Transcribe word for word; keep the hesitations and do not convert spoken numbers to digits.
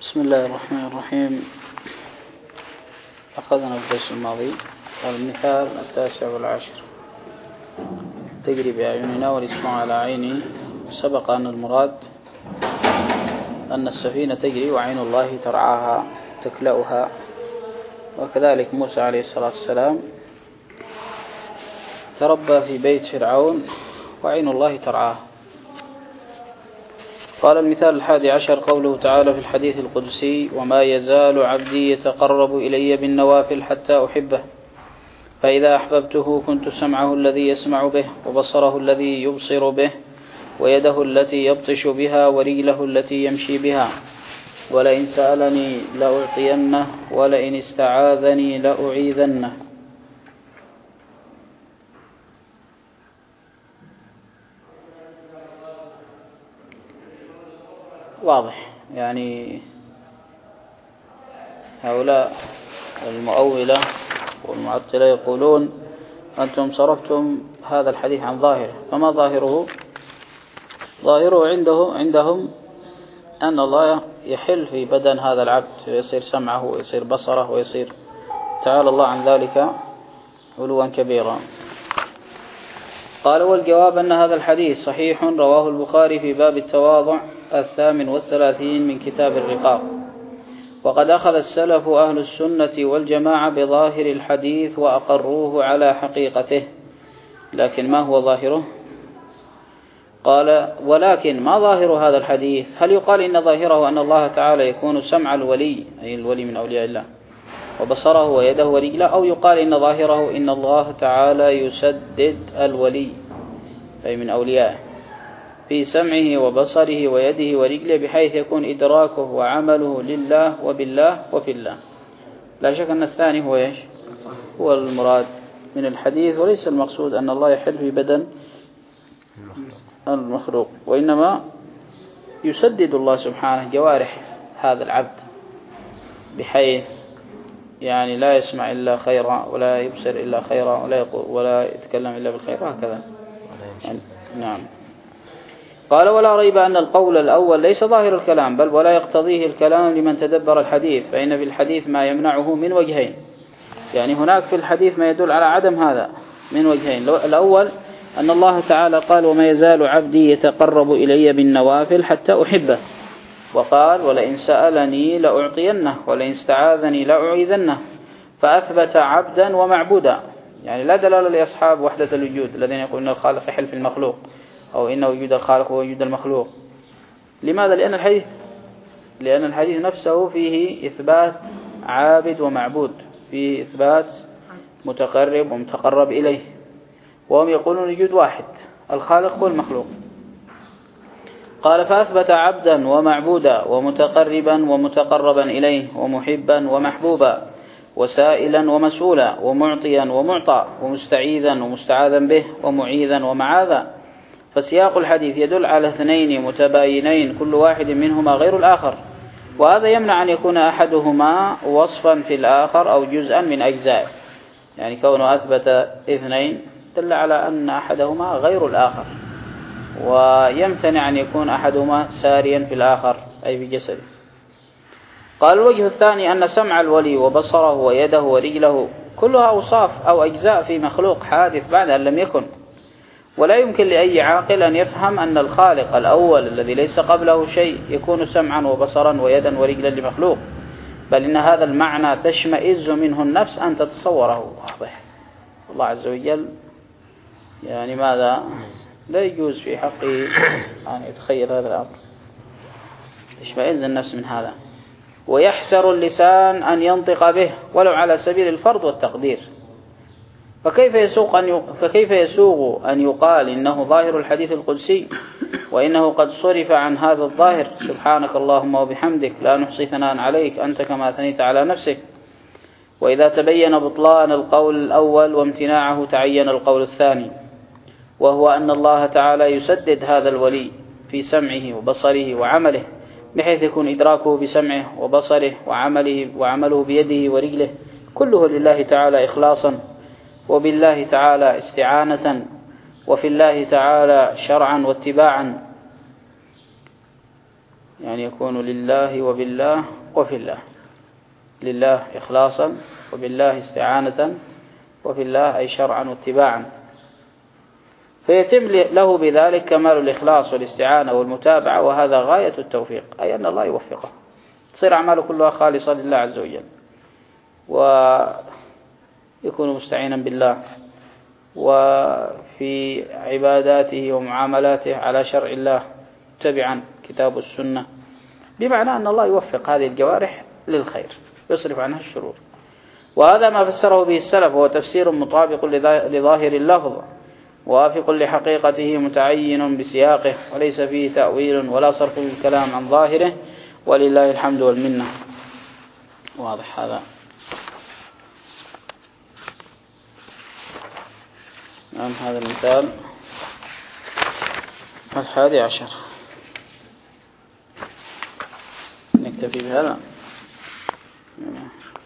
بسم الله الرحمن الرحيم. أخذنا في الدرس الماضي المثال التاسع والعاشر: تجري بأعيننا والاسم على عيني. سبق أن المراد أن السفينة تجري وعين الله ترعاها تكلأها، وكذلك موسى عليه الصلاة والسلام تربى في بيت فرعون وعين الله ترعاه. قال المثال الحادي عشر قوله تعالى في الحديث القدسي: وما يزال عبدي يتقرب إلي بالنوافل حتى أحبه، فإذا أحببته كنت سمعه الذي يسمع به، وبصره الذي يبصر به، ويده التي يبطش بها، ورجله التي يمشي بها، ولئن سألني لأعطينه، ولئن استعاذني لأعيذنه. واضح، يعني هؤلاء المؤولة والمعطلة يقولون أنتم صرفتم هذا الحديث عن ظاهره، فما ظاهره؟ ظاهره عنده عندهم أن الله يحل في بدن هذا العبد، ويصير سمعه ويصير بصره ويصير، تعالى الله عن ذلك علوا كبيرا. قال: والجواب أن هذا الحديث صحيح، رواه البخاري في باب التواضع الثامن والثلاثين من كتاب الرقاق، وقد أخذ السلف أهل السنة والجماعة بظاهر الحديث وأقروه على حقيقته. لكن ما هو ظاهره؟ قال: ولكن ما ظاهر هذا الحديث؟ هل يقال إن ظاهره أن الله تعالى يكون سمع الولي، أي الولي من أولياء الله، وبصره ويده ورجله، أو يقال إن ظاهره إن الله تعالى يسدد الولي، أي من أوليائه، في سمعه وبصره ويده ورجله، بحيث يكون إدراكه وعمله لله وبالله وفي الله. لا شك أن الثاني هو إيش؟ هو المراد من الحديث، وليس المقصود أن الله يحل في بدن المخلوق، وإنما يسدد الله سبحانه جوارح هذا العبد، بحيث يعني لا يسمع إلا خيرا، ولا يبصر إلا خيرا، ولا يقول ولا يتكلم إلا بالخير، هكذا. يعني نعم. قال: ولا ريب أن القول الأول ليس ظاهر الكلام، بل ولا يقتضيه الكلام لمن تدبر الحديث، فإن في الحديث ما يمنعه من وجهين. يعني هناك في الحديث ما يدل على عدم هذا من وجهين. الأول أن الله تعالى قال: وما يزال عبدي يتقرب إلي بالنوافل حتى أحبه، وقال: ولئن سألني لأعطينه، ولئن استعاذني لأعيذنه، فأثبت عبدا ومعبودا. يعني لا دلالة لأصحاب وحدة الوجود الذين يقولون الخالق يحل في المخلوق، أو إن وجود الخالق هو وجود المخلوق. لماذا؟ لأن الحديث لأن الحديث نفسه فيه إثبات عابد ومعبود، فيه إثبات متقرب ومتقرب إليه، وهم يقولون وجود واحد، الخالق هو المخلوق. قال: فأثبت عبدا ومعبودا، ومتقربا ومتقربا إليه، ومحبا ومحبوبا، وسائلا ومسؤولا، ومعطيا ومعطى، ومستعيذا ومستعاذا به، ومعيذا ومعاذا. فسياق الحديث يدل على اثنين متباينين كل واحد منهما غير الآخر، وهذا يمنع أن يكون أحدهما وصفا في الآخر أو جزءا من أجزائه. يعني كونه أثبت اثنين دل على أن أحدهما غير الآخر، ويمتنع أن يكون أحدهما ساريا في الآخر، أي في جسده. قال: الوجه الثاني أن سمع الولي وبصره ويده ورجله كلها أوصاف أو أجزاء في مخلوق حادث بعد أن لم يكن، ولا يمكن لأي عاقل أن يفهم أن الخالق الأول الذي ليس قبله شيء يكون سمعا وبصرا ويدا ورجلا لمخلوق، بل إن هذا المعنى تشمئز منه النفس أن تتصوره. واضح. الله عز وجل يعني ماذا؟ لا يجوز في حقه أن يتخيل هذا الأمر، تشمئز النفس من هذا، ويحسر اللسان أن ينطق به ولو على سبيل الفرض والتقدير. فكيف يسوق أن فكيف يسوغ أن يقال إنه ظاهر الحديث القدسي، وإنه قد صرف عن هذا الظاهر؟ سبحانك اللهم وبحمدك لا نحصي ثناء عليك أنت كما أثنيت على نفسك. وإذا تبين بطلان القول الأول وامتناعه تعين القول الثاني، وهو أن الله تعالى يسدد هذا الولي في سمعه وبصره وعمله، بحيث يكون إدراكه بسمعه وبصره وعمله وعمله بيده ورجله كله لله تعالى إخلاصا، وبالله تعالى استعانة، وفي الله تعالى شرعا واتباعا. يعني يكون لله وبالله وفي الله، لله إخلاصا وبالله استعانة وفي الله أي شرعا واتباعا، فيتم له بذلك كمال الإخلاص والاستعانة والمتابعة، وهذا غاية التوفيق، أي أن الله يوفقه تصير أعماله كلها خالصة لله عز وجل، ويكون مستعينا بالله وفي عباداته ومعاملاته على شرع الله تبعا كتاب السنة، بمعنى أن الله يوفق هذه الجوارح للخير يصرف عنها الشرور. وهذا ما فسره به السلف، هو تفسير مطابق لظاهر اللفظ وافق لحقيقته متعين بسياقه، وليس فيه تأويل ولا صرف الكلام عن ظاهره، ولله الحمد والمنة. واضح هذا؟ نعم، هذا المثال الحادي عشر. نكتفي بهذا.